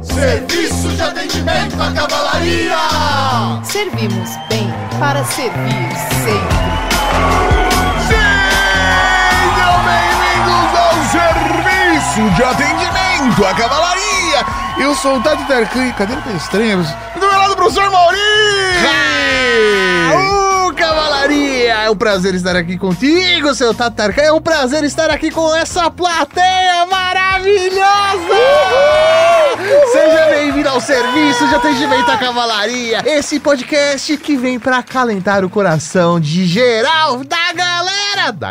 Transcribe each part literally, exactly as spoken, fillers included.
Serviço de atendimento à cavalaria! Servimos bem para servir sempre. Sejam bem-vindos ao Serviço de Atendimento à Cavalaria! Eu sou o Tati Tarkan, cadeira tá estranha. Do meu lado, o professor Mauri! Ah, uh, Cavalaria! É um prazer estar aqui contigo, seu Tati Tarkan. É um prazer estar aqui com essa plateia maravilhosa! Uhul! Seja bem-vindo ao Serviço de Atendimento à Cavalaria, esse podcast que vem pra acalentar o coração de geral da galera da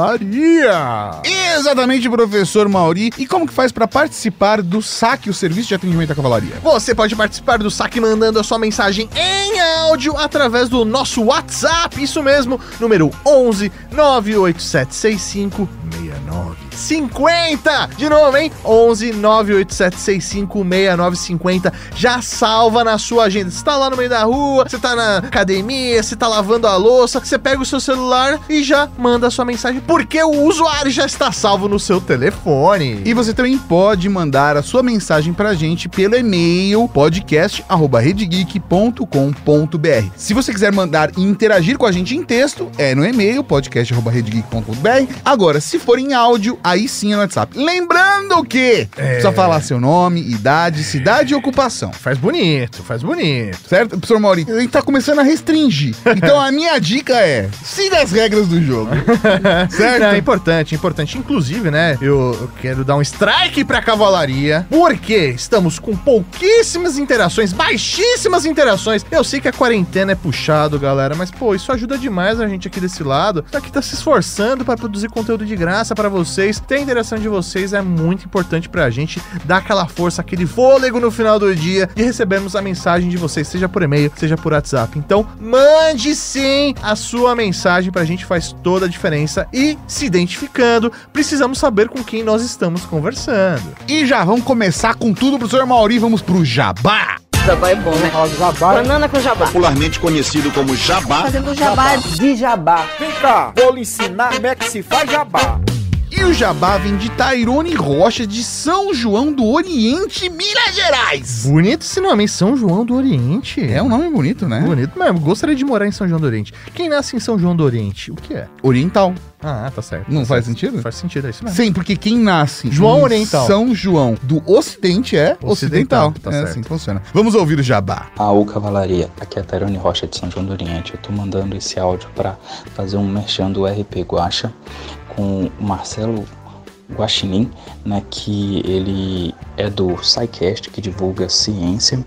Cavalaria. Exatamente, professor Mauri. E como que faz pra participar do saque, o Serviço de Atendimento à Cavalaria? Você pode participar do saque mandando a sua mensagem em áudio através do nosso WhatsApp, isso mesmo, número onze nove oito sete seis cinco seis nove cinco zero. De novo, hein? onze nove oito sete seis cinco seis nove cinco zero. Já salva na sua agenda. Você tá lá no meio da rua, você tá na academia, você tá lavando a louça, você pega o seu celular e já manda a sua mensagem, porque o usuário já está salvo no seu telefone. E você também pode mandar a sua mensagem pra gente pelo e-mail podcast arroba redegeek ponto com ponto b r. Se você quiser mandar e interagir com a gente em texto, é no e-mail podcast arroba redegeek ponto com ponto b r. Agora, se for em áudio, aí sim é no WhatsApp. Lembrando que é... precisa falar seu nome, idade, cidade e ocupação. Faz bonito, faz bonito. Certo, professor Mauri? A gente tá começando a restringir. Então a minha dica é, siga as regras do jogo. Certo? Não, é importante, importante. Inclusive, né, eu, eu quero dar um strike pra Cavalaria, porque estamos com pouquíssimas interações, baixíssimas interações. Eu sei que a quarentena é puxado, galera, mas, pô, isso ajuda demais a gente aqui desse lado. Aqui tá se esforçando pra produzir conteúdo de graça pra vocês. Ter a interação de vocês é muito importante pra gente dar aquela força, aquele fôlego no final do dia e recebermos a mensagem de vocês, seja por e-mail, seja por WhatsApp. Então, mande sim a sua mensagem pra gente, faz toda a diferença. E, se identificando, precisamos saber com quem nós estamos conversando. E já vamos começar com tudo, professor Mauri, vamos pro Jabá. Jabá é bom, né? Jabá. Banana com jabá. Popularmente conhecido como jabá. Fazendo jabá de jabá. Vem cá, vou lhe ensinar como é que se faz jabá. E o Jabá vem de Tairone Rocha, de São João do Oriente, Minas Gerais. Bonito esse nome, hein? São João do Oriente. É um nome bonito, né? Bonito mesmo. Gostaria de morar em São João do Oriente. Quem nasce em São João do Oriente, o que é? Oriental. Ah, tá certo. Não tá faz certo. sentido? Faz sentido, é isso mesmo. Sim, porque quem nasce João em Oriental. São João do Ocidente é Ocidental. Ocidental. Tá é certo. assim que funciona. Vamos ouvir o Jabá. Aô, Cavalaria, aqui é a Tairone Rocha de São João do Oriente. Eu tô mandando esse áudio pra fazer um merchan do R P Guaxa com o Marcelo Guaxinim, né, que ele é do SciCast, que divulga ciência,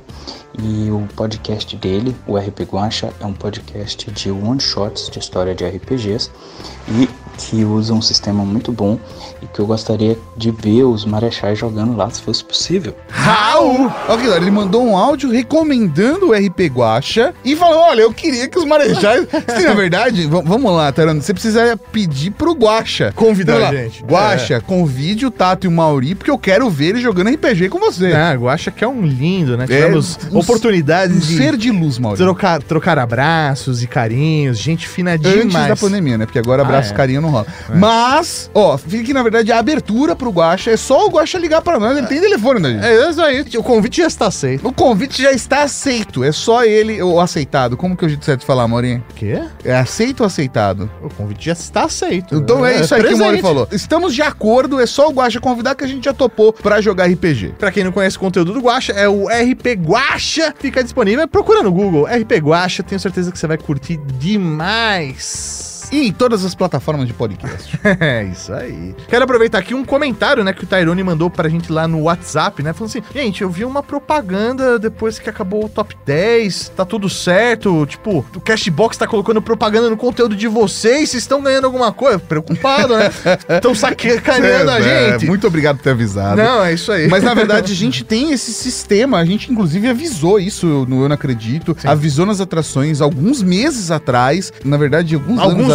e o podcast dele, o R P Guaxa, é um podcast de one-shots de história de R P Gs e que usa um sistema muito bom e que eu gostaria de ver os marechais jogando lá, se fosse possível. Raul! Ok, ele mandou um áudio recomendando o R P Guaxa e falou, olha, eu queria que os marechais... Sim, na verdade, v- vamos lá, Tarano, você precisa pedir pro Guaxa. Convidar Vamos a lá. gente. Guaxa, é. convide o Tato e o Mauri, porque eu quero ver ele jogando R P G com você. Ah, eu acho que é um lindo, né? É, Tivemos um, oportunidades um de ser de luz, Mauri. trocar, trocar abraços e carinhos, gente fina Antes demais. da pandemia, né? Porque agora abraço Ah, é. carinho não rola. É. Mas, ó, fica aqui, na verdade, a abertura pro Guaxa. É só o Guaxa ligar pra nós. Ele tem telefone, né, gente? É isso aí. O convite já está aceito. O convite já está aceito. É só ele, ou aceitado. Como que é o jeito certo de falar, Maurinho? O quê? É aceito ou aceitado? O convite já está aceito. Então é, isso aí que o Mauri presente. falou. Estamos de acordo, é só o Guaxa convidar que a gente já topou pra jogar R P G. Pra quem não conhece o conteúdo do Guaxa, é o R P Guaxa. Fica disponível. Procura no Google. R P Guaxa. Tenho certeza que você vai curtir demais. E em todas as plataformas de podcast. É isso aí. Quero aproveitar aqui um comentário, né, que o Tairone mandou pra gente lá no WhatsApp, né? Falando assim, gente, eu vi uma propaganda depois que acabou o top dez, tá tudo certo, tipo, o Cashbox tá colocando propaganda no conteúdo de vocês, vocês estão ganhando alguma coisa? Preocupado, né? Estão sacaneando a É, gente. muito obrigado por ter avisado. Não, é isso aí. Mas na verdade a gente tem esse sistema, a gente inclusive avisou isso no Eu Não Acredito, Sim. avisou nas atrações alguns meses atrás, na verdade alguns, Alguns anos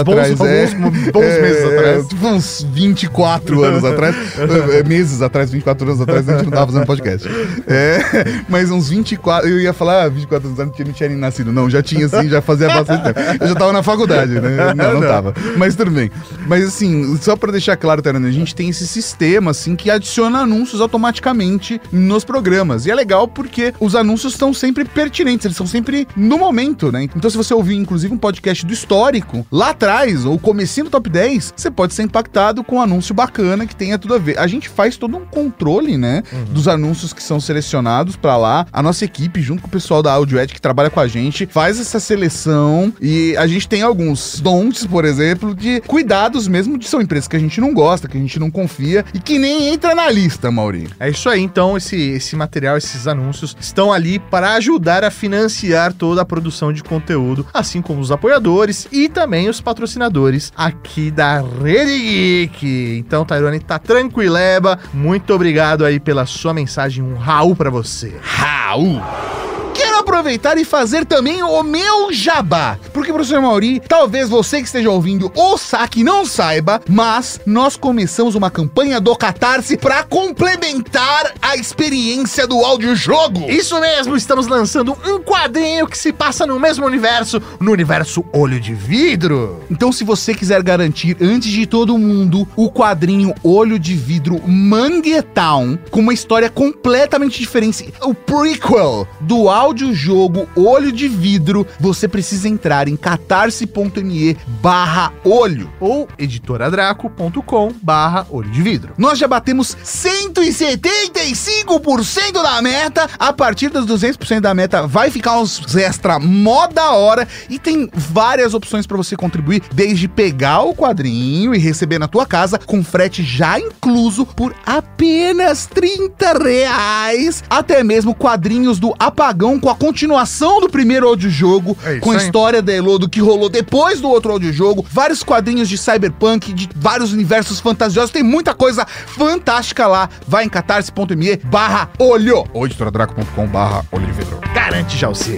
bons, atrás. bons, é, bons é, meses é, atrás. Tipo uns vinte e quatro anos atrás. é, meses atrás, vinte e quatro anos atrás, a gente não tava fazendo podcast. É, mas uns vinte e quatro, eu ia falar ah, vinte e quatro anos atrás, não tinha nem nascido. Não, já tinha sim, já fazia bastante tempo. Eu já tava na faculdade, né? Não, não, não tava. Mas tudo bem. Mas assim, só pra deixar claro, Tarana, a gente tem esse sistema, assim, que adiciona anúncios automaticamente nos programas. E é legal porque os anúncios estão sempre pertinentes, eles são sempre no momento, né? Então se você ouvir, inclusive, um podcast do histórico, lá atrás, ou comecinho do top dez, você pode ser impactado com um anúncio bacana que tenha tudo a ver. A gente faz todo um controle, né? Uhum. Dos anúncios que são selecionados pra lá. A nossa equipe, junto com o pessoal da AudioEd que trabalha com a gente, faz essa seleção e a gente tem alguns dons, por exemplo, de cuidados mesmo de são empresas que a gente não gosta, que a gente não confia e que nem entra na lista, Mauri. É isso aí, então esse, esse material, esses anúncios estão ali para ajudar a financiar toda a produção de conteúdo, assim como os apoiadores e também os patrocinadores aqui da Rede Geek. Então, Tairone, tá tranquileba. Muito obrigado aí pela sua mensagem. Um Raul pra você. Raul! Quero aproveitar e fazer também o meu jabá. Porque, professor Mauri, talvez você que esteja ouvindo ou saque não saiba, mas nós começamos uma campanha do Catarse para complementar a experiência do audiojogo. Isso mesmo, estamos lançando um quadrinho que se passa no mesmo universo, no universo Olho de Vidro. Então, se você quiser garantir, antes de todo mundo, o quadrinho Olho de Vidro Manguetown, com uma história completamente diferente, o prequel do audiojogo Olho de Vidro, você precisa entrar em catarse.me barra olho ou editoradraco ponto com barra olho de vidro. Nós já batemos cento e setenta e cinco por cento da meta. A partir dos duzentos por cento da meta vai ficar uns extra mó da hora e tem várias opções para você contribuir, desde pegar o quadrinho e receber na tua casa com frete já incluso por apenas trinta reais, até mesmo quadrinhos do Apagão com a continuação do primeiro audiojogo, é com a história da Elo do que rolou depois do outro audiojogo, vários quadrinhos de cyberpunk, de vários universos fantasiosos, tem muita coisa fantástica lá. Vai em catarse.me barra olho ou editoradraco ponto com barra olho de vidro. Garante já o seu.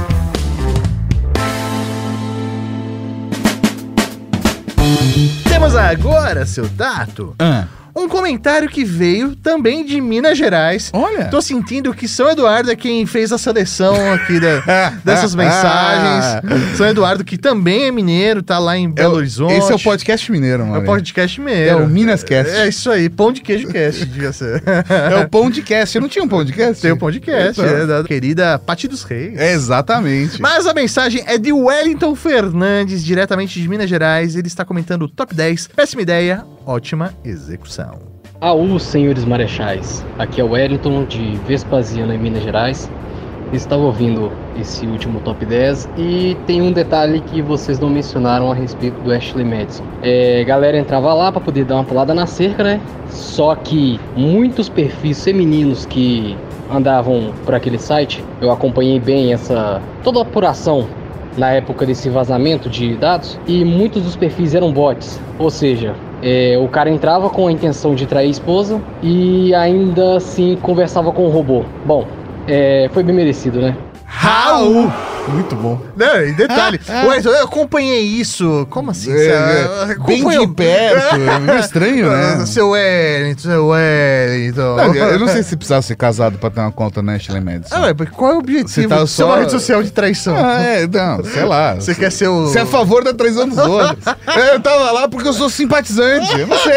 Temos agora, seu Tato, Ah. um comentário que veio também de Minas Gerais. Olha. Tô sentindo que São Eduardo é quem fez a seleção aqui da, dessas mensagens. São Eduardo, que também é mineiro, tá lá em Belo É o- Horizonte. Esse é o podcast mineiro, mano. É o podcast mineiro. É o Minascast. É isso aí, pão de queijo cast, devia ser. É o podcast. Eu não tinha um podcast? Tem o podcast, Então. é da querida Pati dos Reis. É, exatamente. Mas a mensagem é de Wellington Fernandes, diretamente de Minas Gerais. Ele está comentando o top dez. Péssima ideia, ótima execução. Aú, senhores marechais, aqui é o Wellington de Vespasiano, em Minas Gerais. Estava ouvindo esse último top dez e tem um detalhe que vocês não mencionaram a respeito do Ashley Madison. É, galera entrava lá para poder dar uma pulada na cerca, né? Só que muitos perfis femininos que andavam por aquele site, eu acompanhei bem essa toda a apuração na época desse vazamento de dados, e muitos dos perfis eram bots, ou seja, É, o cara entrava com a intenção de trair a esposa e ainda assim conversava com o robô. Bom, é, foi bem merecido, né? Raul! Muito bom. Não, e detalhe, Ah, ah. Ué, eu acompanhei isso. Como assim? É, Você é, bem acompanhou? de perto. É meio estranho, né? Seu Wellington, seu Wellington. Não, eu não sei se precisava ser casado pra ter uma conta na Ashley Madison. Ah, ué, porque qual é o objetivo Você tá de ser só- uma rede social de traição? Ah, é, não, sei lá. Você quer ser o... Você é a favor da traição dos outros. É, eu tava lá porque eu sou simpatizante. Eu não sei.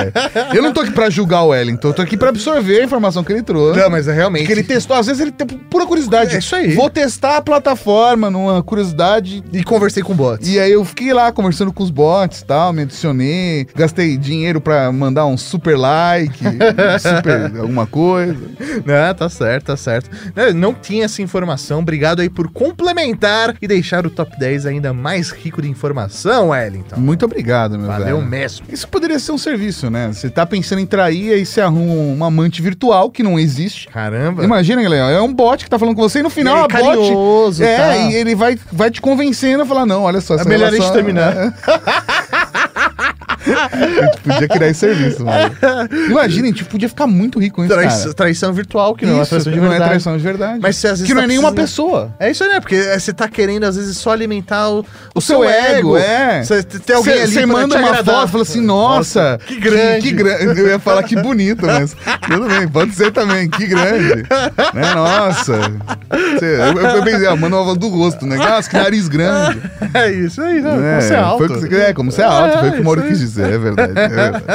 Eu não tô aqui pra julgar o Wellington, eu tô aqui pra absorver a informação que ele trouxe. Não, mas é realmente... Que ele testou, às vezes ele tem pura curiosidade. É isso aí. Vou testar a plataforma numa curiosidade. E conversei com bots. E aí eu fiquei lá conversando com os bots e tal, me adicionei, gastei dinheiro pra mandar um super like, um super alguma coisa. Não, tá certo, tá certo. Não, não tinha essa informação. Obrigado aí por complementar e deixar o top dez ainda mais rico de informação, Wellington. Muito obrigado, meu Valeu velho. mesmo. Isso poderia ser um serviço, né? Você tá pensando em trair, aí você arruma uma amante virtual que não existe. Caramba. Imagina, galera, é um bot que tá falando com você e no final E aí, a bot... carinhoso, É, tá. e ele vai, vai te convencendo a falar, não, olha só... É essa melhor a relação- gente terminar. A gente podia criar esse serviço, mano. Imagina, a gente podia ficar muito rico com isso, Trai- cara. Traição virtual, que não é Isso, traição de não é verdade. traição de verdade. Mas você, às vezes, que não tá é nenhuma precisando- pessoa. É isso aí, né? Porque é, você tá querendo, às vezes, só alimentar o, O seu ego, é. Você tem alguém ali Você pra manda te uma agradar. foto e fala assim, nossa, que grande. Que, que grande. Eu ia falar que bonito, mas tudo bem, pode ser também, que grande. Né? Nossa. Você, eu, eu pensei, ah, manda uma foto do rosto, né? Nossa, que nariz grande. É isso aí, não, É, como você é alto. Foi, o que você- é, como você é alto, foi o que o Mauro isso quis aí. dizer, é verdade. É verdade.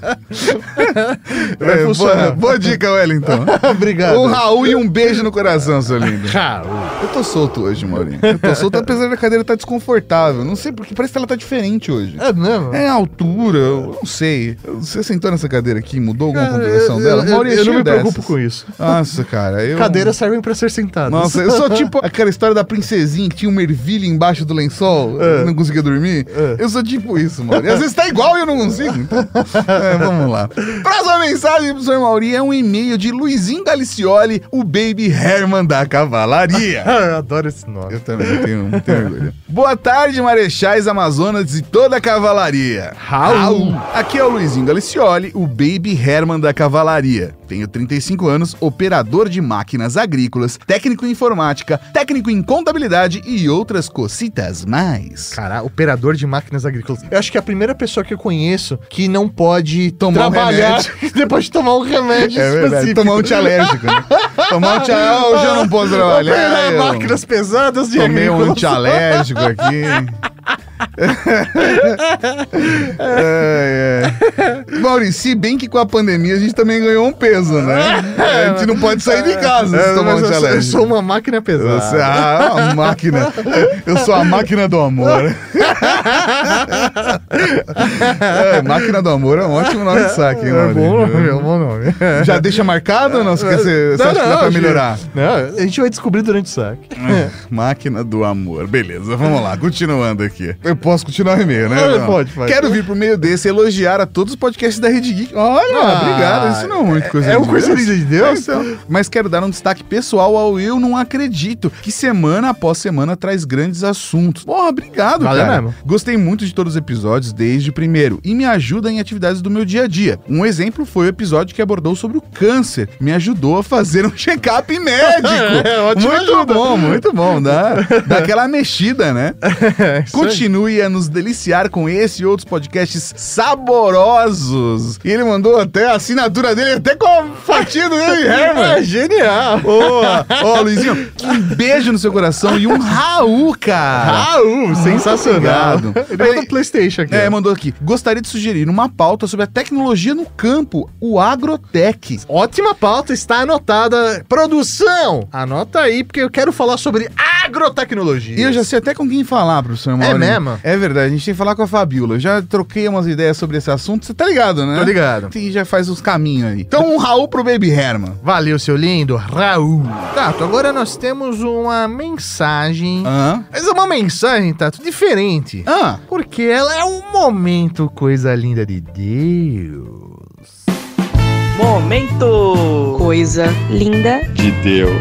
Vai É, funcionar. boa, boa dica, Wellington. Obrigado. Um Raul e um beijo no coração, seu lindo. Raul. Eu tô solto hoje, Maurinho. Eu tô solto, apesar da cadeira estar desconfortável. Não sei porque, parece que ela tá diferente hoje. É mesmo? É a altura, eu não sei. Você sentou nessa cadeira aqui, mudou alguma Cara, configuração eu, dela? eu, Maurinho é eu não cheio me preocupo dessas. com isso. Nossa, cara, eu... Cadeiras servem pra ser sentadas. Nossa, eu sou tipo aquela história da princesinha que tinha uma ervilha embaixo do lençol É. e não conseguia dormir. É. Eu sou tipo isso, mano. E às vezes tá igual e eu não consigo. Então, é, vamos lá. Próxima mensagem pro senhor Mauri é um e-mail de Luizinho Galicioli, o Baby Herman da Cavalaria. Eu adoro esse nome. Eu também tenho, tenho orgulho. Boa tarde, marechais Amazonas e toda a cavalaria. Raul. Aqui é o Luizinho Galicioli, o Baby Herman da Cavalaria. Tenho trinta e cinco anos, operador de máquinas agrícolas, técnico em informática, técnico em contabilidade e outras cocitas mais. Cara, operador de máquinas agrícolas. Eu acho que é a primeira pessoa que eu conheço que não pode Tomar um trabalhar remédio. depois de tomar um remédio É verdade, específico. tomar um antialérgico, né? Tomar um antialérgico, hoje eu não posso trabalhar. Operar eu máquinas pesadas de Tomei um agrícolas. antialérgico aqui. é, é. Maurício, se bem que com a pandemia a gente também ganhou um peso, né? A gente não pode sair de casa se É, tomar um mas eu, sou, eu antialérgico. sou uma máquina pesada. Você, ah, uma máquina. Eu sou a máquina do amor. É, máquina do amor é um ótimo nome de saque, hein, É Maurício? bom nome, é um bom nome. Já deixa marcado ou não? Você, quer ser- você Não, acha que não, dá pra acho que- melhorar? Não, a gente vai descobrir durante o saque. Máquina do amor. Beleza, vamos lá, continuando aqui. Eu posso continuar o e-mail, né? Ah, Não. pode, pode. Quero vir por meio desse elogiar a todos os podcasts da Rede Geek. Olha, Ah, obrigado. Isso não é muito coisa é de uma coisa Deus. linda de Deus? É, então. Mas quero dar um destaque pessoal ao Eu Não Acredito, que semana após semana traz grandes assuntos. Porra, obrigado, Valeu cara. mesmo. Gostei muito de todos os episódios desde o primeiro e me ajuda em atividades do meu dia a dia. Um exemplo foi o episódio que abordou sobre o câncer. Me ajudou a fazer um check-up médico. É, ótima muito ajuda. bom, muito bom. Dá, dá aquela mexida, né? Continue a nos deliciar com esse e outros podcasts saborosos. E ele mandou até a assinatura dele, até com a fatia do Baby Herman. É genial. Boa! Ó, Luizinho, um beijo no seu coração e um Raul, cara. Raul, sensacional. obrigado. Ele mandou PlayStation aqui. É, ó. mandou aqui. Gostaria de sugerir uma pauta sobre a tecnologia no campo, o agrotech. Ótima pauta, está anotada. Produção, anota aí, porque eu quero falar sobre agrotecnologia. E eu já sei até com quem falar, professor Mauro. mesmo? É verdade, a gente tem que falar com a Fabiola. Eu já troquei umas ideias sobre esse assunto, você tá ligado, né? Tô ligado. E já faz os caminhos aí. Então, um Raul pro Baby Herman. Valeu, seu lindo, Raul. Tato, agora nós temos uma mensagem. Hã? Mas é uma mensagem, Tato, diferente. Ah, Porque ela é um momento coisa linda de Deus. Momento. Coisa linda. De Deus.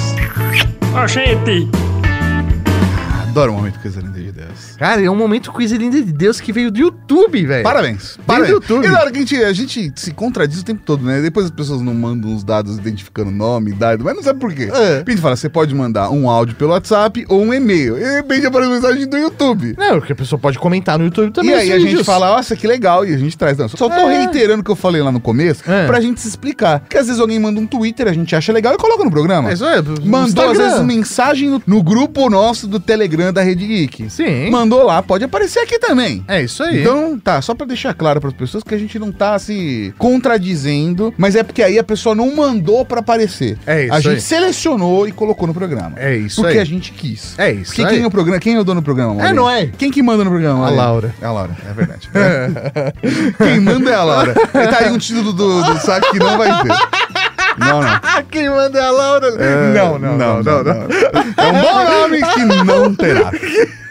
adoro o momento coisa linda de Deus. Cara, é um momento coisa linda de Deus que veio do YouTube, velho. Parabéns. Veio Parabéns. do YouTube. E na hora que a gente, a gente se contradiz o tempo todo, né? Depois as pessoas não mandam os dados identificando nome, idade, mas não sabe por quê. É. A gente fala, você pode mandar um áudio pelo WhatsApp ou um e-mail. E de repente aparece mensagem do YouTube. Não, porque a pessoa pode comentar no YouTube também. E aí os a gente vídeos. fala, nossa, que legal, e a gente traz. Não, só tô É. reiterando o que eu falei lá no começo, É. pra gente se explicar. Porque às vezes alguém manda um Twitter, a gente acha legal e coloca no programa. É, isso é, no Mandou às Instagram. vezes mensagem no, no grupo nosso do Telegram da Rede Geek. Sim. Mandou lá, pode aparecer aqui também. É isso aí. Então, tá, só pra deixar claro pras pessoas que a gente não tá se contradizendo, mas é porque aí a pessoa não mandou pra aparecer. É isso A gente aí. selecionou e colocou no programa. É isso Porque aí. a gente quis. É isso Porque aí. quem é o programa? Quem é o dono do programa, Maurício? É nós. Quem que manda no programa, A Maurício? Laura. É a Laura, é verdade. Quem manda é a Laura. E tá aí um título do, do saque que não vai ter. Não, não. Ah, quem manda é a Laura. É, não, não, não, não, não. É um bom nome que não terá.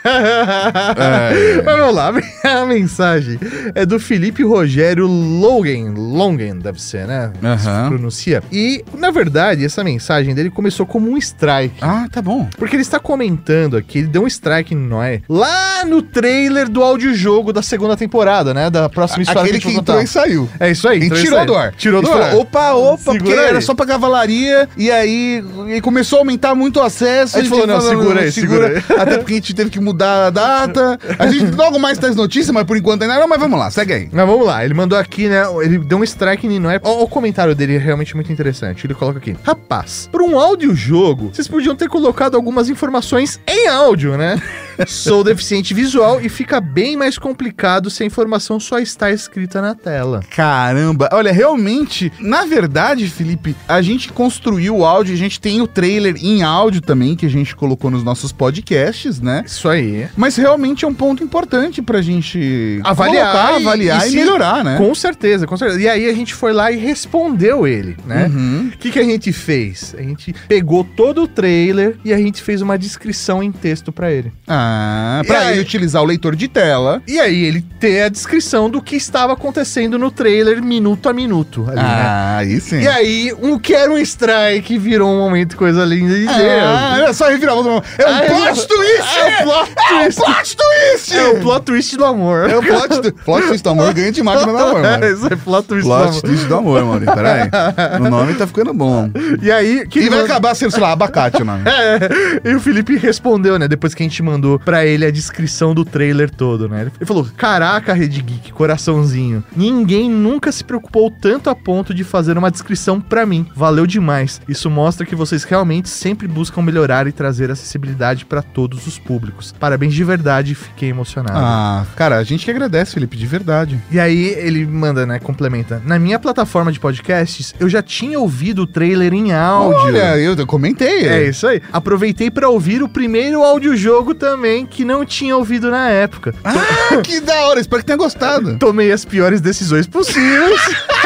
é. Mas vamos lá, a mensagem é do Felipe Rogério Longen, Longen deve ser, né? Uhum. Se pronuncia. E, na verdade, essa mensagem dele começou como um strike. Ah, tá bom. Porque ele está comentando aqui, ele deu um strike em Noé, lá no trailer do audiojogo da segunda temporada, né? Da próxima história. Aquele que, que entrou e saiu. É isso aí. Quem tirou do ar. Tirou do ar. Falou, opa, opa, segura porque aí. Era só pra cavalaria, e aí e começou a aumentar muito o acesso. A gente falou, não, segura aí, segura aí. Até porque a gente teve que mudar a data. A gente logo mais traz notícia, mas por enquanto ainda não, mas vamos lá, segue aí. Mas vamos lá, ele mandou aqui, né? Ele deu um strike em Noé. O, o comentário dele é realmente muito interessante. Ele coloca aqui: rapaz, para um audiojogo, vocês podiam ter colocado algumas informações em áudio, né? Sou deficiente visual e fica bem mais complicado se a informação só está escrita na tela. Caramba, olha, realmente, na verdade, Felipe, a gente construiu o áudio, a gente tem o trailer em áudio também, que a gente colocou nos nossos podcasts, né? Isso aí. Mas realmente é um ponto importante pra gente avaliar, colocar, e, avaliar e, e e melhorar, né? Com certeza, com certeza. E aí a gente foi lá e respondeu ele, né? O Uhum. que, que a gente fez? A gente pegou todo o trailer e a gente fez uma descrição em texto pra ele. Ah, pra E aí- ele utilizar o leitor de tela. E aí ele ter a descrição do que estava acontecendo no trailer minuto a minuto ali, né? Ah, aí sim. E aí, um que era um strike virou um momento coisa linda de Deus. Ah, é só reviravolta. É um Ai, plot twist! É um plot É um twist! plot twist! É o plot twist do amor. É o plot twist. Plot twist do amor ganha de máquina do amor, mano. É, isso é plot twist do Plot amor. twist do amor, mano. Peraí. O nome tá ficando bom. E aí... Que E vai manda- acabar sendo, sei lá, abacate o nome. É, e o Felipe respondeu, né? Depois que a gente mandou pra ele a descrição do trailer todo, né? Ele falou: caraca, Rede Geek, coraçãozinho. Ninguém nunca se preocupou tanto a ponto de fazer uma descrição pra mim. Valeu demais. Isso mostra que vocês realmente sempre buscam melhorar e trazer acessibilidade pra todos os públicos. Parabéns de verdade, fiquei emocionado. Ah, cara, a gente que agradece, Felipe, de verdade. E aí ele manda, né? Complementa. Na minha plataforma de podcasts, eu já tinha ouvido o trailer em áudio. Olha, eu, eu comentei. É isso aí. Aproveitei pra ouvir o primeiro audiojogo também, que não tinha ouvido na época. Ah, que da hora. Espero que tenha gostado. Tomei as piores decisões possíveis.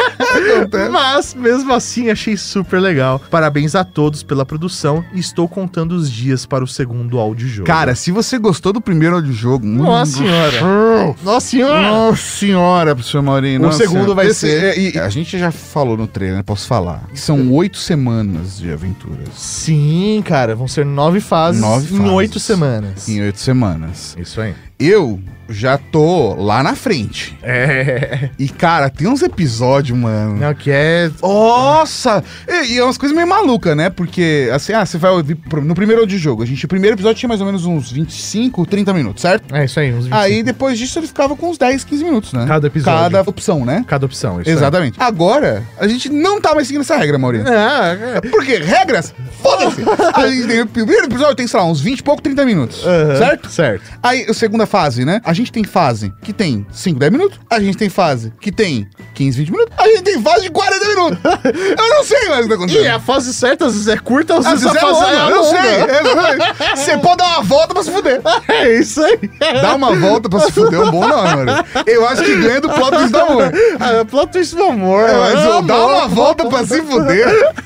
Mas, mesmo assim, achei super legal. Parabéns a todos pela produção e estou contando os dias para o segundo audiojogo. Cara, se você gostou do primeiro audiojogo... Nossa hum, senhora. Nossa senhora. Nossa senhora, professor Maurinho. O nossa segundo senhora. vai Esse- ser- é, e a gente já falou no trailer, né? Posso falar. Que são oito semanas de aventuras. Sim, cara, vão ser nove fases Nove em fases. oito semanas. Em oito semanas. Isso aí. Eu já tô lá na frente. É. E, cara, tem uns episódios, mano. Não, que é... Nossa! E, e é umas coisas meio malucas, né? Porque, assim, ah, você vai ouvir pro- no primeiro audiojogo. A gente, o primeiro episódio tinha mais ou menos uns vinte e cinco, trinta minutos, certo? É isso aí, uns vinte e cinco. Aí, depois disso, ele ficava com uns dez, quinze minutos, né? Cada episódio. Cada opção, né? Cada opção, isso aí. Exatamente. Agora, a gente não tá mais seguindo essa regra, Maurício. Ah, é. Por quê? Regras? Foda-se! A gente tem o primeiro episódio, tem, sei lá, uns vinte e pouco, trinta minutos. Aham, Certo? Certo. Aí, a segunda fase, né? A gente tem fase que tem cinco, dez minutos. A gente tem fase que tem quinze, vinte minutos. A gente tem fase de quarenta minutos. Eu não sei mais o que tá acontecendo. E a fase certa, às vezes é curta, às Às vezes vezes a é fase longa, é eu não sei. longa. É, Você pode dar uma volta pra se fuder. É isso aí. Dar uma volta pra se fuder é um bom nome, mano. Eu acho que ganha do plot twist do amor. Ah, plot twist do amor. É, mas, Ah, ó, dá amor. uma volta pra se fuder.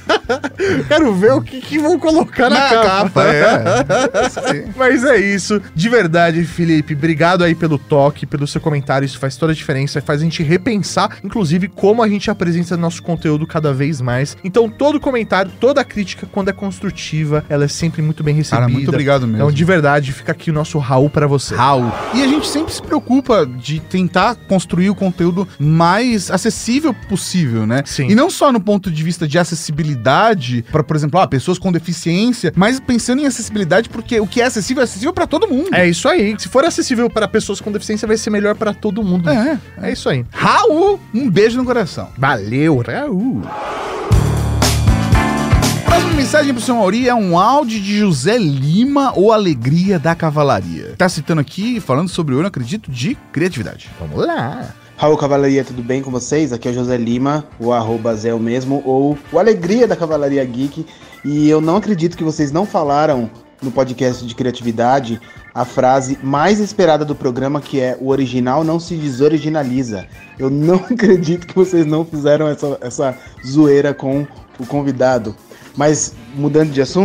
Quero ver o que, que vão colocar na, Na capa. capa, é. Isso aí. Mas é isso. De verdade, Felipe, obrigado aí pelo toque, pelo seu comentário. Isso faz toda a diferença. Faz a gente repensar, inclusive, como a gente apresenta nosso conteúdo cada vez mais. Então, todo comentário, toda crítica, quando é construtiva, ela é sempre muito bem recebida. Cara, muito obrigado mesmo. Então, de verdade, fica aqui o nosso Raul pra você. Raul. E a gente sempre se preocupa de tentar construir o conteúdo mais acessível possível, né? Sim. E não só no ponto de vista de acessibilidade para, por exemplo, ah, pessoas com deficiência, mas pensando em acessibilidade porque o que é acessível é acessível para todo mundo. É isso aí. Se for acessível para pessoas com deficiência, vai ser melhor para todo mundo. É, É isso aí. Raul, um beijo no coração. Valeu, Raul. Próxima mensagem pro seu Mauri é um áudio de José Lima, ou Alegria da Cavalaria. Tá citando aqui, falando sobre o Eu Não Acredito de Criatividade. Vamos lá. Raul Cavalaria, tudo bem com vocês? Aqui é o José Lima, o arroba Zé o mesmo, ou o Alegria da Cavalaria Geek. E eu não acredito que vocês não falaram no podcast de criatividade a frase mais esperada do programa, que é: o original não se desoriginaliza. Eu não acredito que vocês não fizeram essa, essa zoeira com o convidado. Mas, mudando de assunto,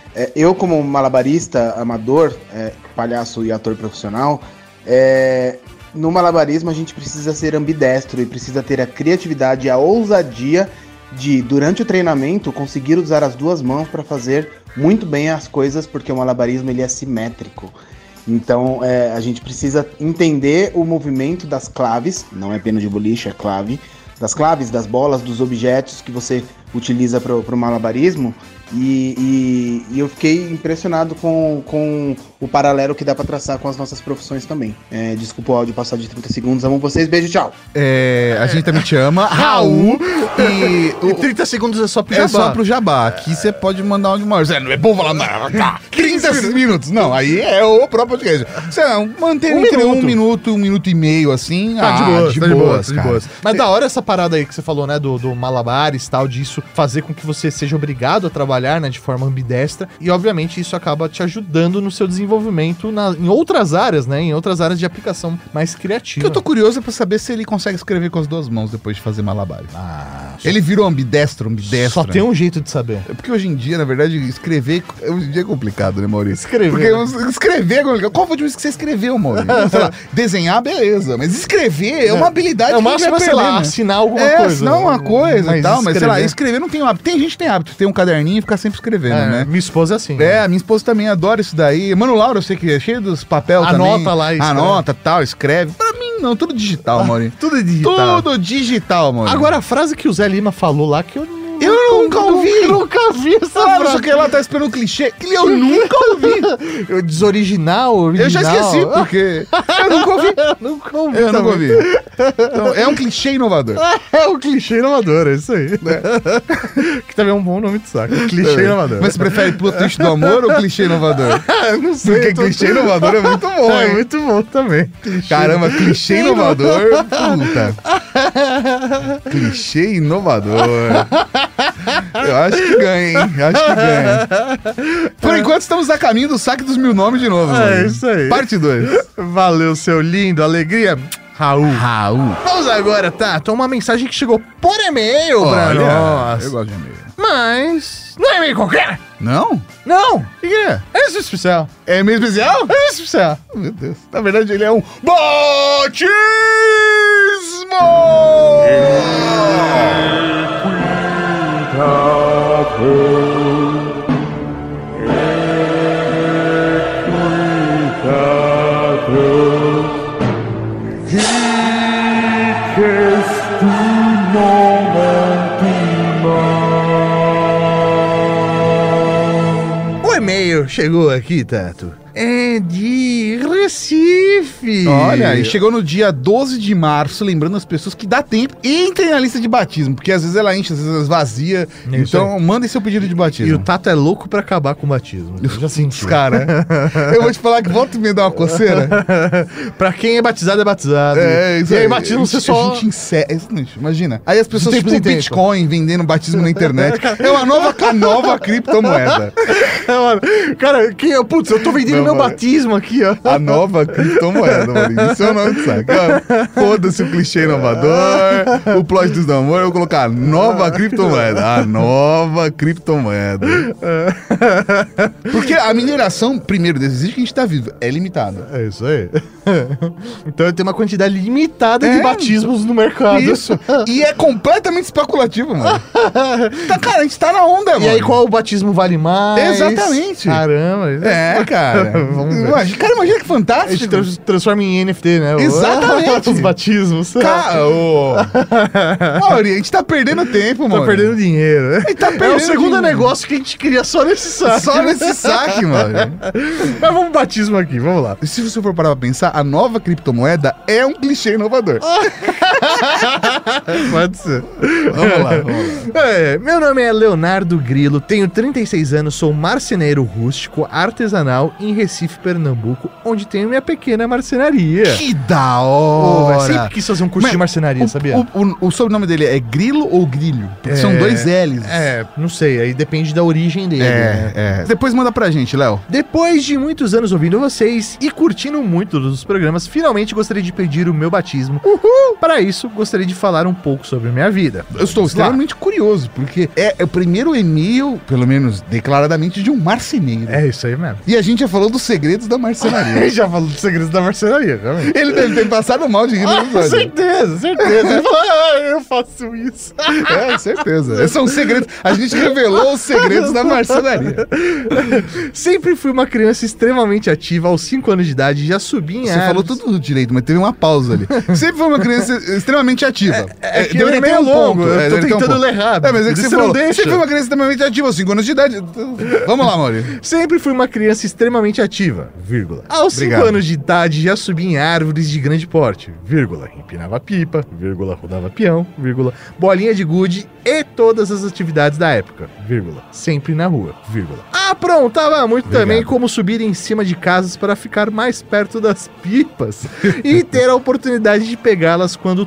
É, eu, como malabarista amador, é, palhaço e ator profissional, é, no malabarismo a gente precisa ser ambidestro e precisa ter a criatividade e a ousadia de, durante o treinamento, conseguir usar as duas mãos para fazer muito bem as coisas, porque o malabarismo ele é simétrico. Então é, a gente precisa entender o movimento das claves, não é pêndulo de boliche, é clave, das claves, das bolas, dos objetos que você utiliza para o malabarismo. E, e, e eu fiquei impressionado com, com o paralelo que dá pra traçar com as nossas profissões também. É, desculpa o áudio passar de trinta segundos. Amo vocês, beijo, tchau. É, a gente também te ama, Raul. E E trinta segundos é só pro é jabá. só pro jabá. Aqui você pode mandar onde maior. Zé, não é bom falar nada. trinta minutos. Não, aí é o próprio podcast. Você mantém Um entre minuto. um minuto, um minuto e meio, assim. Tá de ah, boas, tá de boas, de cara. boas. Mas da hora essa parada aí que você falou, né, do, do malabares e tal, disso fazer com que você seja obrigado a trabalhar, né, de forma ambidestra. E, obviamente, isso acaba te ajudando no seu desenvolvimento na, em outras áreas, né, em outras áreas de aplicação mais O criativa. que eu tô curioso é pra saber se ele consegue escrever com as duas mãos depois de fazer malabares. Ah, só, Ele virou ambidestro, ambidestro. só tem um jeito de saber. É porque hoje em dia, na verdade, escrever hoje em dia é complicado, né, Maurício? Escrever. Porque escrever é complicado. Qual foi o último que você escreveu, Maurício? Sei lá, desenhar, beleza. Mas escrever é uma habilidade É o máximo, que sei lá, né? assinar alguma é, coisa. assinar uma coisa e tal, mas sei lá, escrever- escrever não tem hábito. Tem gente que tem hábito de ter um caderninho e ficar sempre escrevendo, É, né? minha esposa é assim. É, a minha esposa também adora isso daí. Mano Laura, eu sei que é cheio dos papel também. Anota lá e escreve. Anota, tal, escreve. Pra mim, não, tudo digital, Maurício. Tudo é digital. Tudo digital, Maurício. Agora, a frase que o Zé Lima falou lá, que eu não... Eu nunca ouvi. Eu nunca vi essa Ah, não frase. sei o que ela tá esperando o clichê. Que eu nunca ouvi. Eu, desoriginal, original. Eu já esqueci, porque eu nunca ouvi. Eu nunca ouvi. Eu nunca também. ouvi. Então, é um clichê inovador. É o clichê inovador, é isso aí. Que também é um bom nome de saco. Clichê inovador. Mas você prefere plot twist do amor ou clichê inovador? Eu não sei. Porque eu tô- clichê inovador é muito bom, É hein? muito bom também. Clichê. Caramba, clichê inovador. Puta. Clichê inovador. Eu acho que ganha, hein? Acho que ganha. Por enquanto, estamos a caminho do saque dos mil nomes de novo. É mano. isso aí. Parte dois. Valeu, seu lindo. Alegria. Raul. Raul. Vamos agora, Tato, uma mensagem que chegou por e-mail pra Olha, nós. eu gosto de e-mail. Mas não é e-mail qualquer. Não? Não. O que é? É isso especial. É e-mail especial? É isso especial. Meu Deus. Na verdade, ele é um batismo! O e-mail chegou aqui, Tato. É de Recife. Olha, e chegou no dia doze de março, lembrando as pessoas que dá tempo, entrem na lista de batismo, porque às vezes ela enche, às vezes vazia. Isso Então, mandem seu pedido de E o batismo. Tato é louco pra acabar com o batismo. Eu já senti. Cara, eu vou te falar que volta e me dar uma coceira. Pra quem é batizado, é batizado. É, isso e aí, aí. batismo você A só... gente encerra. Imagina. Aí as pessoas, De tipo, tempos em Bitcoin, vendendo batismo na internet. É uma nova, a nova criptomoeda. Mano, cara, quem é... Putz, eu tô vendendo Não, meu mano. batismo aqui, ó. A nova criptomoeda, mano. Isso é o nome do saco. Ó, foda-se o clichê inovador, o plot dos namoro, eu vou colocar nova criptomoeda. A nova criptomoeda. Porque a mineração, primeiro, desde que a gente tá vivo, é limitada. É isso aí. Então tem uma quantidade limitada de É. batismos no mercado. Isso. E é completamente especulativo, mano. Tá, cara, a gente tá na onda, mano. E aí, qual o batismo vale mais? Exatamente. Caramba. É, cara. Vamos ver. Imagina, cara, imagina que A gente fantástico. trans- transforma em N F T, né? O- Exatamente. Os batismos. Cara, ô. Mauri, a gente tá perdendo tempo, mano. Tá perdendo dinheiro. Ele tá É perdendo o segundo dinheiro. negócio que a gente queria só nesse saque. Só nesse saque, mano. Mas vamos batismo aqui, vamos lá. E se você for parar pra pensar, a nova criptomoeda é um clichê inovador. Pode ser. Vamos lá, vamos lá. É, meu nome é Leonardo Grilo, tenho trinta e seis anos, sou marceneiro rústico artesanal em Recife, Pernambuco, onde tenho minha pequena marcenaria. Que da Oh, hora! velho, sempre quis fazer um curso Mas de marcenaria, o, sabia? O, o, o sobrenome dele é Grilo ou Grilho? Porque É, são dois L's. É, não sei, aí depende da origem dele. né? É, é. Depois manda pra gente, Léo. Depois de muitos anos ouvindo vocês e curtindo muito dos programas, finalmente gostaria de pedir o meu batismo. Uhul! Para isso, gostaria de falar um pouco sobre minha vida. Eu estou Vamos lá. extremamente curioso, porque é, é o primeiro e-mail, pelo menos declaradamente, de um marceneiro. É isso aí mesmo. E a gente já falou dos segredos da marcenaria. Já falou dos segredos da marcenaria, realmente. Ele deve ter passado mal de rir no Ah, episódio. certeza, certeza. Ele falou, ah, eu faço isso. É, certeza. Esses são segredos. A gente revelou os segredos da marcenaria. Sempre fui uma criança extremamente ativa. Aos cinco anos de idade, já subi em Você árvores. falou tudo direito, mas teve uma pausa ali. Sempre foi uma criança extremamente ativa. É, é que deveria é meio ter um longo, ponto. eu É, tô deveria ter um tentando ponto. ler rápido. É, mas é que Você você não falou. deixa. Sempre foi uma criança extremamente ativa, aos cinco anos de idade. Vamos lá, Maurício. Sempre fui uma criança extremamente ativa, vírgula. Aos Obrigado. cinco anos de idade, já subi em árvores de grande porte, vírgula. Empinava pipa, vírgula. Rodava peão, vírgula. Bolinha de gude e todas as atividades da época, vírgula. Sempre na rua, vírgula. Aprontava muito Obrigado. também como subir em cima de casas para ficar mais perto das pipas e ter a oportunidade de pegá-las quando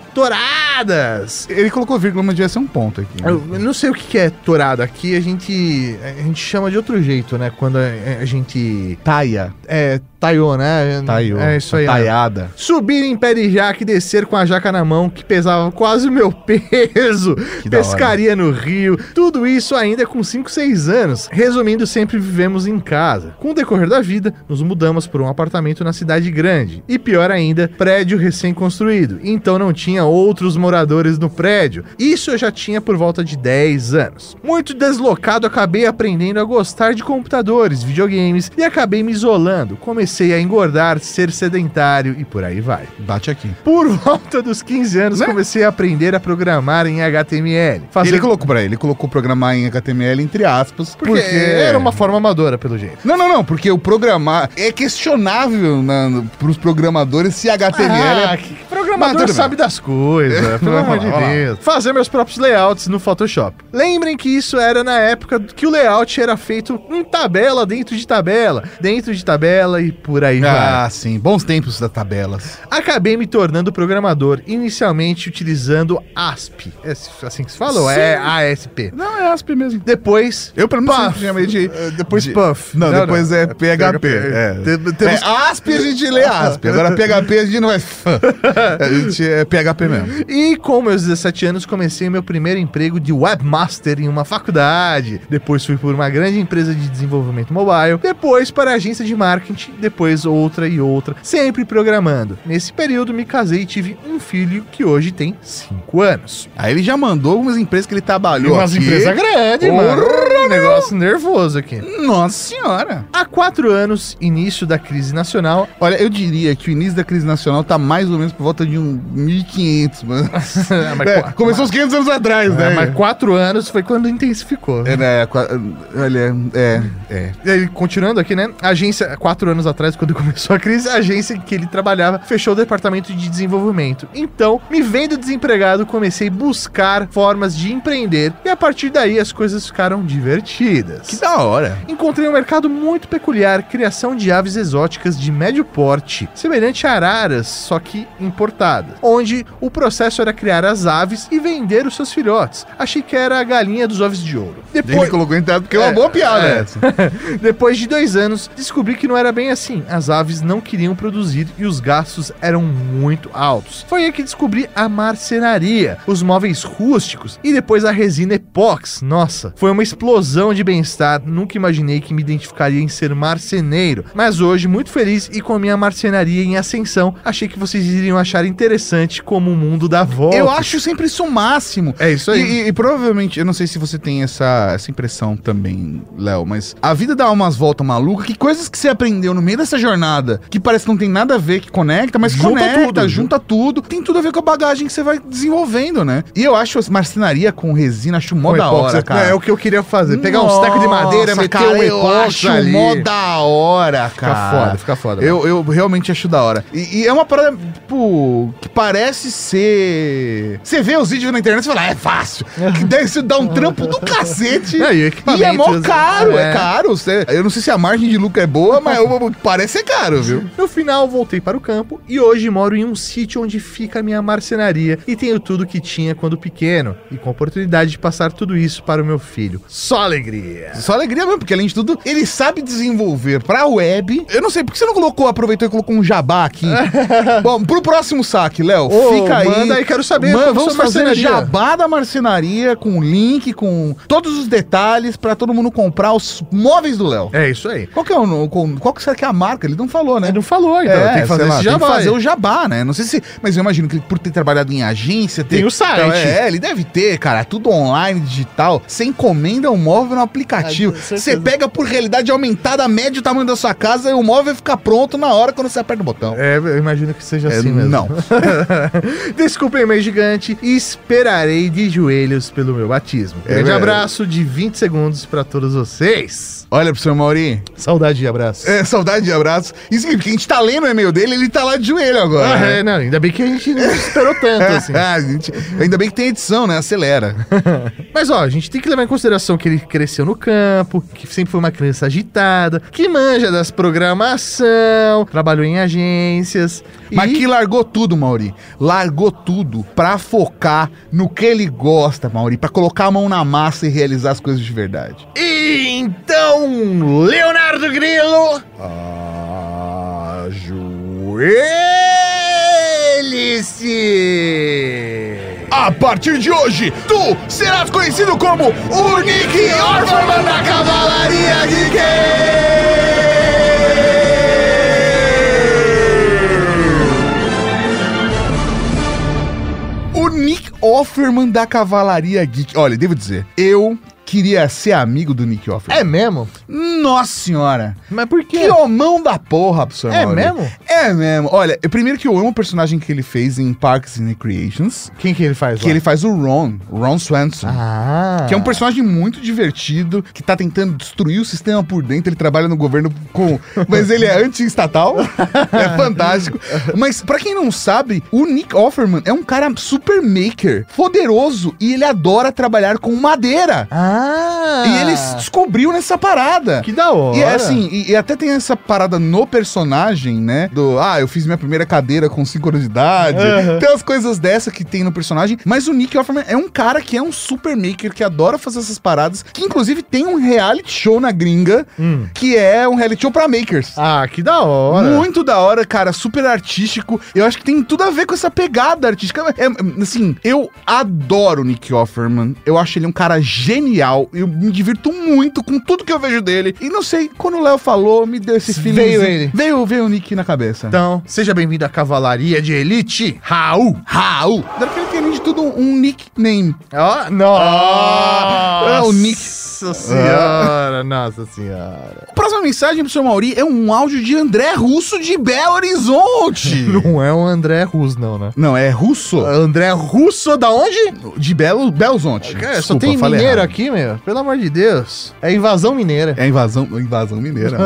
toradas. Ele colocou vírgula, mas devia ser um ponto aqui. Eu eu não sei o que que é torada. Aqui a gente, a gente chama de outro jeito, né? Quando a, a gente... Taia. É, taiô, né? Taiô. É isso aí. né? Taiada. Subir em pé de jaca e descer com a jaca na mão, que pesava quase o meu peso. Que da hora. Pescaria no rio. Tudo isso ainda com cinco, seis anos. Resumindo, sempre vivemos em casa. Com o decorrer da vida, nos mudamos por um apartamento na cidade grande. E pior ainda, prédio recém-construído. Então não tinha outros moradores no prédio. Isso eu já tinha por volta de dez anos. Muito deslocado, acabei aprendendo a gostar de computadores, videogames e acabei me isolando. Comecei a engordar, ser sedentário e por aí vai. Bate aqui. Por volta dos quinze anos, Né? comecei a aprender a programar em H T M L. Fazer... Ele colocou pra ele, ele colocou programar em H T M L entre aspas, Porque era uma forma amadora, pelo jeito. Não, não, não, porque o programar é questionável na, no, pros programadores se H T M L Ah, é... que Mas programador tudo sabe das coisas, pelo Vamos amor lá, de vamos lá. Deus. Fazer meus próprios layouts no Photoshop. Lembrem que isso era na época que o layout era feito em tabela dentro de tabela, dentro de tabela e por aí vai. Ah, sim, bons tempos das tabelas. Acabei me tornando programador, inicialmente utilizando A S P. É assim que se fala? Ou é A S P? Não, é A S P mesmo. Depois... Eu, pelo menos, Puff. sempre chamei de... Eh, Depois de- Puff. Não, depois é P H P. É. Tem- temos- É, A S P a gente lê A S P, agora P H P a gente não vai... A gente é P H P mesmo. E com meus dezessete anos comecei meu primeiro emprego de webmaster em uma faculdade. Depois fui por uma grande empresa de desenvolvimento mobile. Depois para a agência de marketing. Depois outra e outra. Sempre programando. Nesse período me casei e tive um filho que hoje tem cinco anos. Aí ele já mandou algumas empresas que ele trabalhou Umas aqui. empresas grandes, Porra, mano. Um negócio nervoso aqui. Nossa senhora. Há quatro anos, início da crise nacional. Olha, eu diria que o início da crise nacional tá mais ou menos por volta de um mil e quinhentos, mano. mas É, qua- começou uns quinhentos anos atrás, É, né? mas quatro anos foi quando intensificou. É, né? qua- Olha, é, é. E aí, continuando aqui, né? A agência, quatro anos atrás, quando começou a crise, a agência em que ele trabalhava fechou o departamento de desenvolvimento. Então, me vendo desempregado, comecei a buscar formas de empreender e a partir daí as coisas ficaram divertidas. Que da hora. Encontrei um mercado muito peculiar, criação de aves exóticas de médio porte, semelhante a araras, só que importadas, onde o processo era criar as aves e vender os seus filhotes. Achei que era a galinha dos ovos de ouro. Ele Depois, colocou entrado porque é uma É, boa piada é. essa. depois de dois anos, descobri que não era bem assim. As aves não queriam produzir e os gastos eram muito altos. Foi aí que descobri a marcenaria, os móveis rústicos e depois a resina epox. Nossa, foi uma explosão de bem-estar. Nunca imaginei que me identificaria em ser marceneiro. Mas hoje, muito feliz e com a minha marcenaria em ascensão, achei que vocês iriam achar interessante como o mundo dá volta. Eu acho sempre isso o máximo. É isso aí. E, e- e provavelmente, eu não sei se você tem essa, essa impressão também, Léo, mas a vida dá umas voltas malucas, que coisas que você aprendeu no meio dessa jornada, que parece que não tem nada a ver, que conecta, mas Junta conecta, tudo. junta tudo, tem tudo a ver com a bagagem que você vai desenvolvendo, né? E eu acho a marcenaria com resina, acho mó Com da epóxi, hora, cara. É o que eu queria fazer. Pegar uns tecos de madeira, Nossa, meter cara, um eu epóxi acho ali. mó da hora, Fica cara. foda, fica foda. Eu, eu realmente acho da hora. E, e é uma parada, tipo, jogo que parece ser... Você vê os vídeos na internet e fala, ah, é fácil. Que deve se dar um trampo do cacete. É, e, e é mó caro, é, é caro. Cê, eu não sei se a margem de lucro é boa, mas eu, parece ser caro, viu? No final, voltei para o campo e hoje moro em um sítio onde fica a minha marcenaria e tenho tudo que tinha quando pequeno e com a oportunidade de passar tudo isso para o meu filho. Só alegria. Só alegria mesmo, porque além de tudo, ele sabe desenvolver pra web. Eu não sei, por que você não colocou, aproveitou e colocou um jabá aqui? Bom, pro próximo saque, Léo, oh, fica aí. Manda aí, quero saber. Man, vamos fazer jabá da marcenaria com link, com todos os detalhes pra todo mundo comprar os móveis do Léo. É isso aí. Qual que é o, qual que será que é a marca? Ele não falou, né? Ele não falou, então. É, tem que fazer lá, esse jabá. Tem que fazer aí. o jabá, né? Não sei se... Mas eu imagino que por ter trabalhado em agência... Ter, tem o site. Então, é, ele deve ter, cara, tudo online, digital. Você encomenda um móvel no aplicativo. Você pega por realidade aumentada, mede o tamanho da sua casa e o móvel fica pronto na hora quando você aperta o botão. É, eu imagino que seja é, assim mesmo. Não. Desculpem, meio gigante, e esperarei de joelhos pelo meu batismo. É, Grande é. abraço de vinte segundos pra todos vocês. Olha pro senhor Mauri. Saudade de abraço. É, saudade de abraço. Isso que a gente tá lendo o e-mail dele, ele tá lá de joelho agora. Ah, né? é, não, ainda bem que a gente não esperou tanto assim. Ah, gente, ainda bem que tem edição, né? Acelera. Mas ó, a gente tem que levar em consideração que ele cresceu no campo, que sempre foi uma criança agitada, que manja das programação, trabalhou em agências. Mas e... que largou tudo, Mauri. Largou tudo pra focar no que ele gosta, Mauri. Pra colocar a mão na massa e realizar as coisas de verdade. Então, Leonardo Grilo... Ajoelhe-se! A partir de hoje, tu serás conhecido como o Nick Offerman da Cavalaria Geek! O Nick Offerman da Cavalaria Geek. Olha, devo dizer, eu queria ser amigo do Nick Offerman. É mesmo? Nossa senhora! Mas por quê? Que homão da porra, professor É Mauri. mesmo? É mesmo. Olha, eu, primeiro que eu amo o personagem que ele fez em Parks and Recreations. Quem que ele faz Que lá? ele faz o Ron, Ron Swanson. Ah. Que é um personagem muito divertido, que tá tentando destruir o sistema por dentro. Ele trabalha no governo com... Mas ele é anti-estatal. É fantástico. Mas pra quem não sabe, o Nick Offerman é um cara super maker, poderoso, e ele adora trabalhar com madeira. Ah. E ele se descobriu nessa parada. Que da hora. E é assim, e, e até tem essa parada no personagem, né? Do, ah, eu fiz minha primeira cadeira com cinco anos de idade. Uhum. Tem umas coisas dessa que tem no personagem. Mas o Nick Offerman é um cara que é um super maker, que adora fazer essas paradas. Que inclusive tem um reality show na gringa, hum. que é um reality show pra makers. Ah, que da hora. Muito da hora, cara. Super artístico. Eu acho que tem tudo a ver com essa pegada artística. É, assim, eu adoro o Nick Offerman. Eu acho ele um cara genial. Eu me divirto muito com tudo que eu vejo dele. E não sei, quando o Léo falou, me deu esse feeling. Veio ele. Veio, veio o Nick na cabeça. Então, seja bem-vindo à Cavalaria de Elite, Raul. Raul. Dá pra ele ter, além de tudo, um nickname. Ó, oh, nossa. É o Nick. Nossa senhora, nossa senhora. A próxima mensagem pro senhor Mauri é um áudio de André Russo de Belo Horizonte. Não é um André Russo, não, né? Não, é Russo. André Russo da onde? De Belo, Belo Horizonte. Cara, só tem mineiro errado. Aqui, meu. Pelo amor de Deus. É invasão mineira. É invasão, invasão mineira.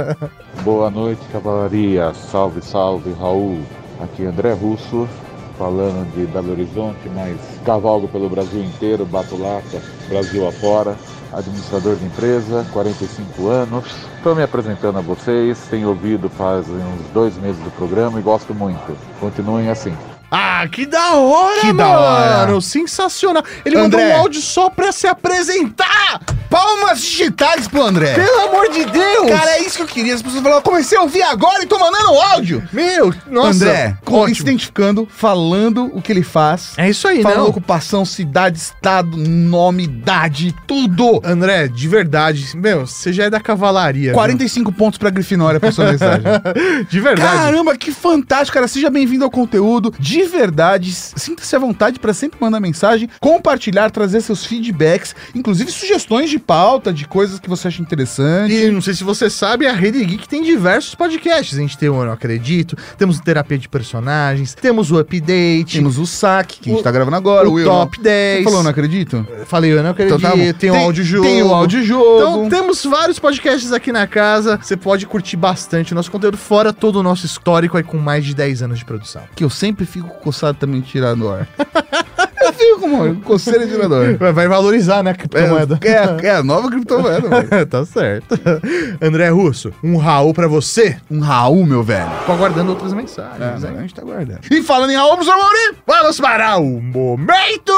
Boa noite, Cavalaria. Salve, salve, Raul. Aqui é André Russo, falando de Belo Horizonte, mas cavalgo pelo Brasil inteiro, bato lata, Brasil afora. Administrador de empresa, quarenta e cinco anos. Estou me apresentando a vocês, tenho ouvido faz uns dois meses do programa e gosto muito. Continuem assim. Ah, que da hora, que mano! Da hora. Sensacional! Ele André, mandou um áudio só pra se apresentar! Palmas digitais pro André! Pelo amor de Deus! Cara, é isso que eu queria. As pessoas falaram, comecei a ouvir agora e tô mandando o áudio! Meu, nossa! André, se identificando, falando o que ele faz. É isso aí, né? Falando ocupação, cidade, estado, nome, idade, tudo! André, de verdade, meu, você já é da cavalaria. quarenta e cinco viu? Pontos pra Grifinória pra sua mensagem. De verdade. Caramba, que fantástico, cara. Seja bem-vindo ao conteúdo. De verdade, sinta-se à vontade pra sempre mandar mensagem, compartilhar, trazer seus feedbacks, inclusive sugestões de pauta de coisas que você acha interessante. E não sei se você sabe, a Rede Geek tem diversos podcasts. A gente tem o Eu Não Acredito, temos o Terapia de Personagens, temos o Update, temos o Saque, que a gente tá gravando agora. O, o Top não... dez. Você falou Eu Não Acredito? Falei Eu Não Acredito, então, tá tem, tem o áudio-jogo. Tem o áudio-jogo. Então temos vários podcasts aqui na casa. Você pode curtir bastante o nosso conteúdo, fora todo o nosso histórico aí com mais de dez anos de produção. Que eu sempre fico coçado também de tirar no ar. Eu fico com coceira de tirador. Vai valorizar, né, a criptomoeda. É, é, é a nova criptomoeda. Tá certo. André Russo, um Raul pra você. Um Raul, meu velho. Tô aguardando outras mensagens. É, né? A gente tá aguardando. E falando em Raul, professor Mauri, vamos para o Momento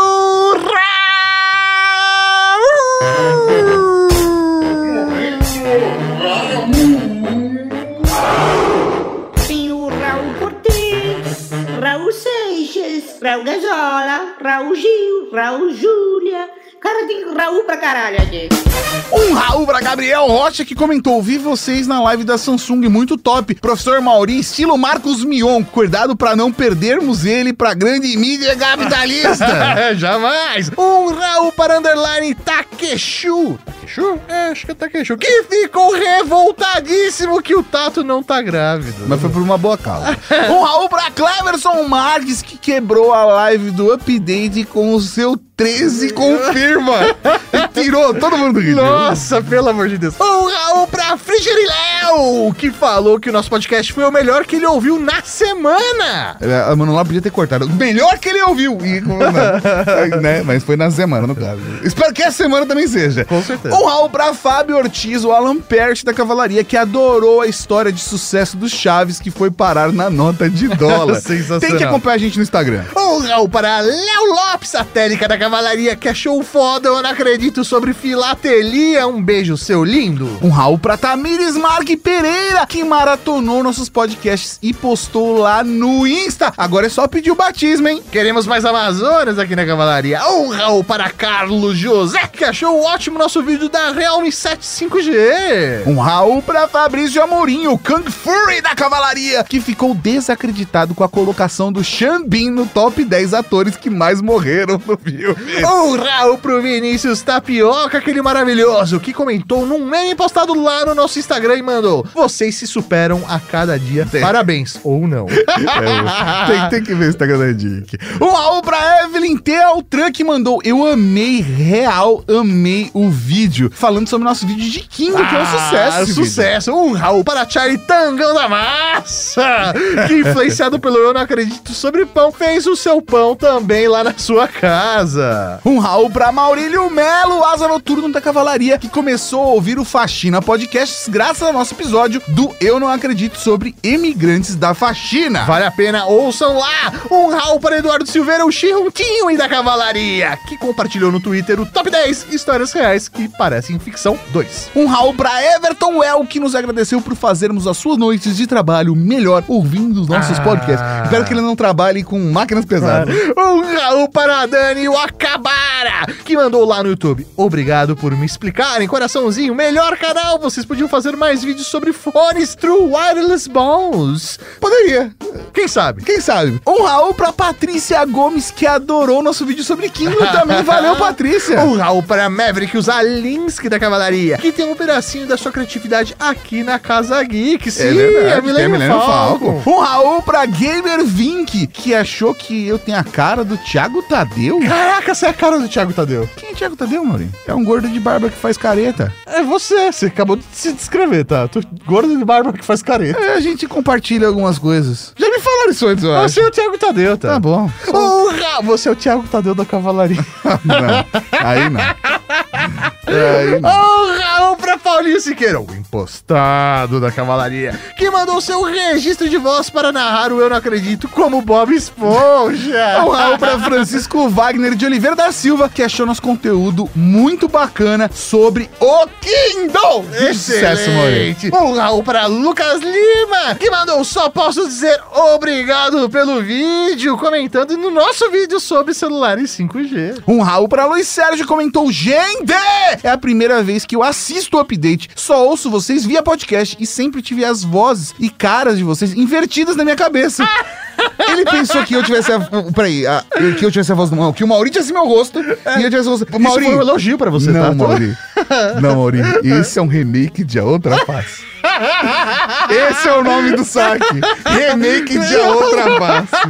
Tem o Raul Cortez, Raul Seixas, Raul Gazola, Raul Gil, Raul Júlia. Cara, tem Raul pra caralho aqui. Um Raul pra Gabriel Rocha, que comentou: vi vocês na live da Samsung, muito top. Professor Mauri, estilo Marcos Mion. Cuidado pra não perdermos ele pra grande mídia capitalista. Jamais. Um Raul para underline Takechu. Takechu? É, acho que é Takechu. Que ficou revoltadíssimo que o Tato não tá grávido. Mas foi por uma boa causa. Um Raul pra Cleverson Marques, que quebrou a live do Update com o seu treze confirma. E tirou todo mundo do ritmo. Nossa, pelo amor de Deus. Um Raul pra Frigeriléu, que falou que o nosso podcast foi o melhor que ele ouviu na semana. A Mano lá podia ter cortado. O melhor que ele ouviu. E, né? Mas foi na semana, no caso. Espero que a semana também seja. Com certeza. Um Raul pra Fábio Ortiz, o Alan Perch da Cavalaria, que adorou a história de sucesso do Chaves, que foi parar na nota de dólar. Sensacional. Tem que acompanhar a gente no Instagram. Um Raul para Léo Lopes, a técnica da Cavalaria, que achou foda, eu não acredito, sobre filatelia. Um beijo, seu lindo. Um Raul pra Tamires Marque Pereira, que maratonou nossos podcasts e postou lá no Insta. Agora é só pedir o batismo, hein? Queremos mais Amazonas aqui na Cavalaria. Um Raul para Carlos José, que achou ótimo nosso vídeo da Realme sete cinco G. Um Raul pra Fabrício Amorim, o Kung Fury da Cavalaria, que ficou desacreditado com a colocação do Xambin no top dez atores que mais morreram no filme. Um Raul pro Vinícius Tapioca, aquele maravilhoso, que comentou num meme postado lá no nosso Instagram e mandou: vocês se superam a cada dia. Tem. Parabéns. Ou não. É, tem, tem que ver o Instagram da Dick. Um Raul pra Evelyn T. Altran, que mandou: eu amei, real, amei o vídeo. Falando sobre o nosso vídeo de King, ah, que é um sucesso. Sucesso. Vídeo. Um Raul para Charlie Tangão da Massa, que influenciado pelo Eu Não Acredito sobre pão, fez o seu pão também lá na sua casa. Um Raul pra Maurílio Melo, asa noturno da Cavalaria, que começou a ouvir o Faxina Podcasts graças ao nosso episódio do Eu Não Acredito sobre emigrantes da faxina. Vale a pena, ouçam lá. Um Raul para Eduardo Silveira, o Chirruntinho e da Cavalaria, que compartilhou no Twitter o top dez histórias reais que parecem ficção dois. Um Raul pra Everton Well, que nos agradeceu por fazermos as suas noites de trabalho melhor ouvindo os nossos ah. podcasts. Espero que ele não trabalhe com máquinas pesadas. Ah. Um Raul para a Dani Wakabara, que mandou lá no YouTube: obrigado por me explicarem, coraçãozinho, melhor canal, vocês podiam fazer mais vídeos sobre fones True Wireless Bones. Poderia. Quem sabe? Quem sabe? Um Raul pra Patrícia Gomes, que adorou nosso vídeo sobre Kindle também. Valeu, Patrícia. Um Raul para Maverick, os Alinsky da Cavalaria, que tem um pedacinho da sua criatividade aqui na Casa Geek. Sim, é verdade, é Millennium Falcon. Um Raul pra Gamer Vink, que achou que eu tenho a cara do Thiago Tadeu. Caraca, você é a cara do Thiago Tadeu. Quem é Thiago Tadeu, Maurinho? É um gordo de barba que faz careta. É você, você acabou de se descrever, tá? Tô gordo de barba que faz careta. É, a gente compartilha algumas coisas. Já me falaram isso antes, eu acho. Você é o Thiago Tadeu, tá? Tá bom. Só... Uh, você é o Thiago Tadeu da Cavalaria. Não, aí não. Aí não. Um Raul pra Paulinho Siqueira, o impostado da Cavalaria, que mandou seu registro de voz para narrar o Eu Não Acredito como Bob Esponja. Um Raul pra Francisco Wagner de Oliveira da Silva, que achou nosso conteúdo muito bacana sobre o Kindle. Excelente. Um Raul para Lucas Lima, que mandou: só posso dizer obrigado pelo vídeo, comentando no nosso vídeo sobre celulares cinco G. Um Raul para Luiz Sérgio, comentou: gente, é a primeira vez que eu assisto o Update, só ouço vocês via podcast e sempre tive as vozes e caras de vocês invertidas na minha cabeça. Ele pensou que eu tivesse a... Peraí, a, que eu tivesse a voz do Mauri. Que o Mauri tivesse meu rosto é. e eu tivesse a voz... Isso Mauri, foi um elogio pra você, não, tá? Mauri. Não, Mauri. Esse é um remake de A Outra Face. Esse é o nome do saque. Remake de A Outra Face.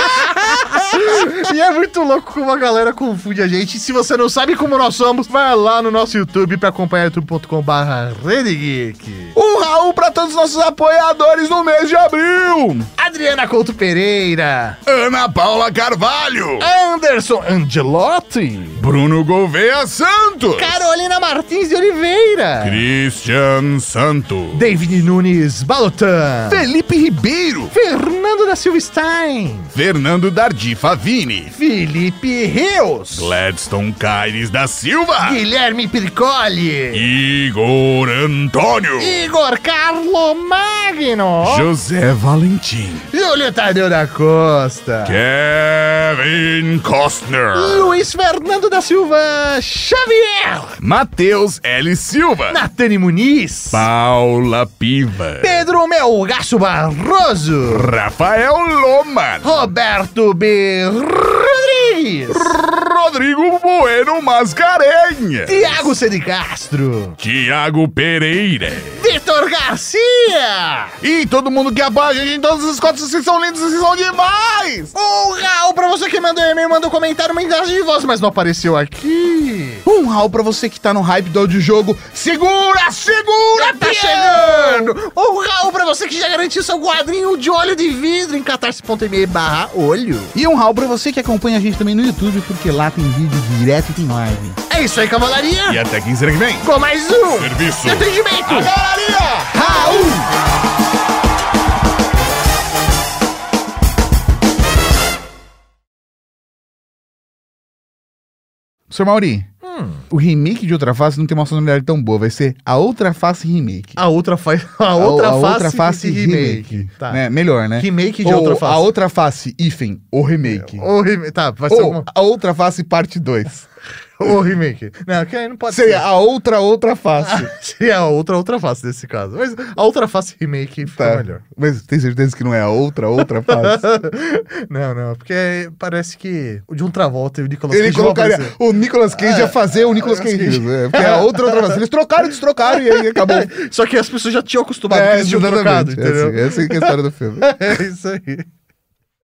E é muito louco como a galera confunde a gente. Se você não sabe como nós somos, vai lá no nosso YouTube pra acompanhar youtube ponto com barra Rede Geek. Um Raul pra todos os nossos apoiadores no mês de abril. Adriana Couto Pereira, Ana Paula Carvalho, Anderson Angelotti, Bruno Gouveia Santos, Carolina Martins de Oliveira, Christian Santos, David Nunes Balotan, Felipe Ribeiro, Fernando da Silva Stein, Fernando Dardi Favini, Felipe Rios, Gladstone Caires da Silva, Guilherme Piricoli, Igor Antônio, Igor Carlo Magno, José Valentim, Júlio Tadeu da Costa, Kevin Costner, Luiz Fernando da Silva Xavier, Matheus L. Silva, Natane Muniz, Paula Piva, Pedro Melgaço Barroso, Rafael Loma, Roberto B. Rodrigues, Rodrigo Bueno Mascarenhas, Tiago C. de Castro, Tiago Pereira, Vitor Garcia e todo mundo que apoia a gente em todas as cotas, vocês são lindos, vocês são demais! Um Raul pra você que mandou e-mail, mandou comentário, mensagem de voz, mas não apareceu aqui. Um Raul pra você que tá no hype do audiojogo. Segura, segura, tá chegando! Um Raul pra você que já garantiu seu quadrinho de olho de vidro em catarse ponto me barra olho. E um Raul pra você que acompanha a gente também no YouTube, porque lá tem vídeo direto e tem live. É isso aí, cavalaria! E até quinzena que vem, com mais um serviço de atendimento! Cavalaria Raul! Senhor Mauri, hum. o remake de Outra Face não tem uma sonoridade tão boa, vai ser A Outra Face Remake. A Outra, fa a outra, a, a face, outra face Remake. remake. Tá. Né? Melhor, né? Remake de Ou Outra Face. A Outra Face, hífen, o remake. O remake, tá, vai ser Ou alguma... A Outra Face parte dois. O remake. Não, que aí não pode Seria ser. a outra outra face. Seria a outra outra face nesse caso. Mas a outra face remake fica tá. melhor. Mas tem certeza que não é a outra outra face? Não, não. Porque parece que o de um Travolta e o Nicolas Ele Cage. colocaria o Nicolas Cage ia fazer o Nicolas Cage. É, porque é a outra outra face. Eles trocaram, destrocaram e aí acabou. Só que as pessoas já tinham acostumado é, com eles tinham trocado, entendeu? Essa é a história do filme. É isso aí.